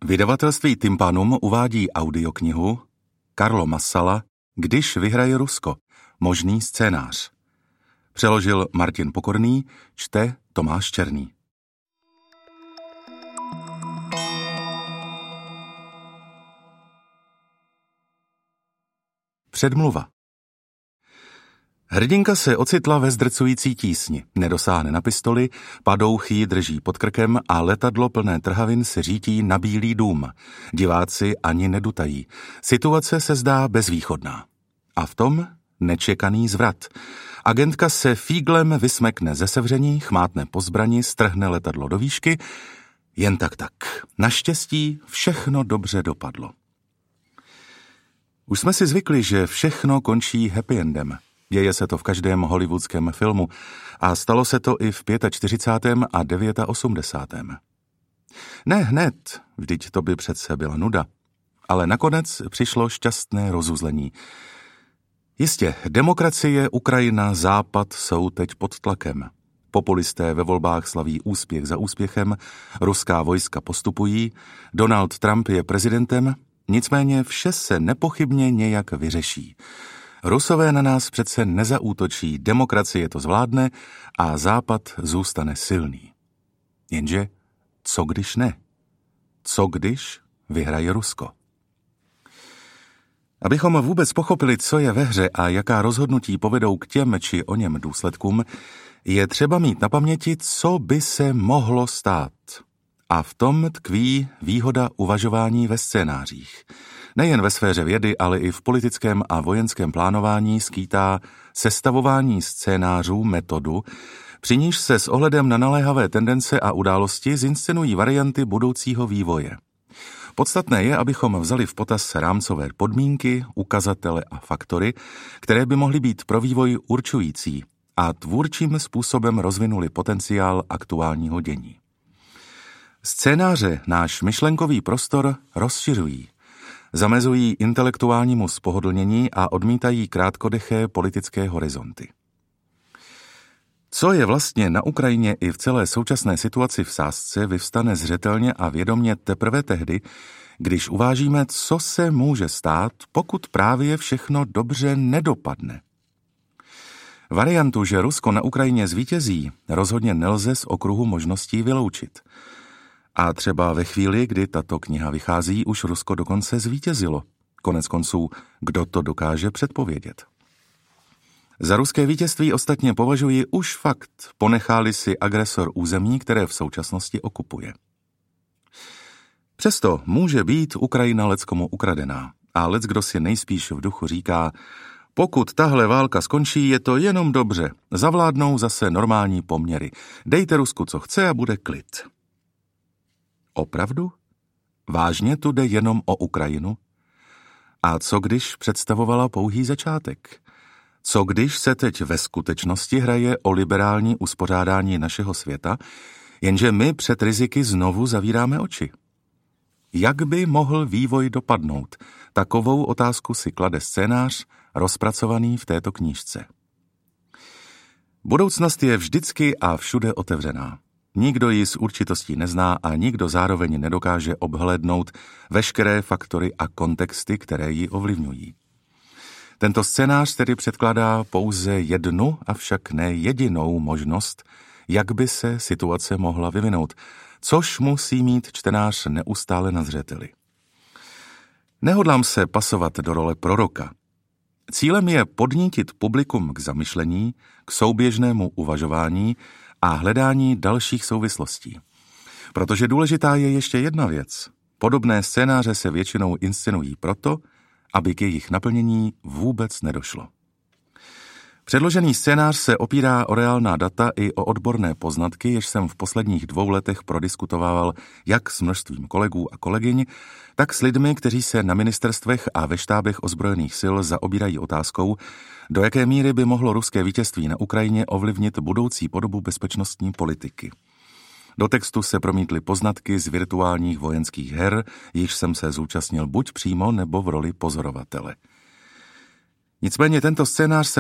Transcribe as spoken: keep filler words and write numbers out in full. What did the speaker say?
Vydavatelství Tympanum uvádí audioknihu Carlo Massala Když vyhraje Rusko. Možný scénář. Přeložil Martin Pokorný, čte Tomáš Černý. Předmluva. Hrdinka se ocitla ve zdrcující tísni, nedosáhne na pistoli, padouch ji drží pod krkem a letadlo plné trhavin se řítí na Bílý dům. Diváci ani nedutají. Situace se zdá bezvýchodná. A v tom nečekaný zvrat. Agentka se fíglem vysmekne ze sevření, chmátne po zbrani, strhne letadlo do výšky. Jen tak tak. Naštěstí všechno dobře dopadlo. Už jsme si zvykli, že všechno končí happy endem. Děje se to v každém hollywoodském filmu a stalo se to i v čtyřicátém pátém a osmdesátém devátém Ne hned, vždyť to by přece byla nuda, ale nakonec přišlo šťastné rozuzlení. Jistě, demokracie, Ukrajina, Západ jsou teď pod tlakem. Populisté ve volbách slaví úspěch za úspěchem, ruská vojska postupují, Donald Trump je prezidentem, nicméně vše se nepochybně nějak vyřeší. Rusové na nás přece nezaútočí, demokracie to zvládne a Západ zůstane silný. Jenže co když ne? Co když vyhraje Rusko? Abychom vůbec pochopili, co je ve hře a jaká rozhodnutí povedou k těm či o něm důsledkům, je třeba mít na paměti, co by se mohlo stát. A v tom tkví výhoda uvažování ve scénářích. Nejen ve sféře vědy, ale i v politickém a vojenském plánování skýtá sestavování scénářů metodu, při níž se s ohledem na naléhavé tendence a události zinscenují varianty budoucího vývoje. Podstatné je, abychom vzali v potaz rámcové podmínky, ukazatele a faktory, které by mohly být pro vývoj určující a tvůrčím způsobem rozvinuli potenciál aktuálního dění. Scénáře náš myšlenkový prostor rozšiřují, zamezují intelektuálnímu spohodlnění a odmítají krátkodeché politické horizonty. Co je vlastně na Ukrajině i v celé současné situaci v sázce, vyvstane zřetelně a vědomě teprve tehdy, když uvážíme, co se může stát, pokud právě všechno dobře nedopadne. Variantu, že Rusko na Ukrajině zvítězí, rozhodně nelze z okruhu možností vyloučit. A třeba ve chvíli, kdy tato kniha vychází, už Rusko dokonce zvítězilo. Konec konců, kdo to dokáže předpovědět? Za ruské vítězství ostatně považuji už fakt, ponechá-li si agresor území, které v současnosti okupuje. Přesto může být Ukrajina leckomu ukradená a leckdo si nejspíš v duchu říká, pokud tahle válka skončí, je to jenom dobře, zavládnou zase normální poměry, dejte Rusku co chce a bude klid. Opravdu? Vážně tu jde jenom o Ukrajinu? A co když představovala pouhý začátek? Co když se teď ve skutečnosti hraje o liberální uspořádání našeho světa, jenže my před riziky znovu zavíráme oči? Jak by mohl vývoj dopadnout? Takovou otázku si klade scénář, rozpracovaný v této knížce. Budoucnost je vždycky a všude otevřená. Nikdo ji s určitostí nezná a nikdo zároveň nedokáže obhlédnout veškeré faktory a kontexty, které ji ovlivňují. Tento scénář tedy předkládá pouze jednu, avšak ne jedinou možnost, jak by se situace mohla vyvinout, což musí mít čtenář neustále na zřeteli. Nehodlám se pasovat do role proroka. Cílem je podnítit publikum k zamyšlení, k souběžnému uvažování a hledání dalších souvislostí. Protože důležitá je ještě jedna věc. Podobné scénáře se většinou inscenují proto, aby k jejich naplnění vůbec nedošlo. Předložený scénář se opírá o reálná data i o odborné poznatky, jež jsem v posledních dvou letech prodiskutovával jak s množstvím kolegů a kolegyň, tak s lidmi, kteří se na ministerstvech a ve štábech ozbrojených sil zaobírají otázkou, do jaké míry by mohlo ruské vítězství na Ukrajině ovlivnit budoucí podobu bezpečnostní politiky. Do textu se promítly poznatky z virtuálních vojenských her, jichž jsem se zúčastnil buď přímo nebo v roli pozorovatele. Nicméně tento scénář se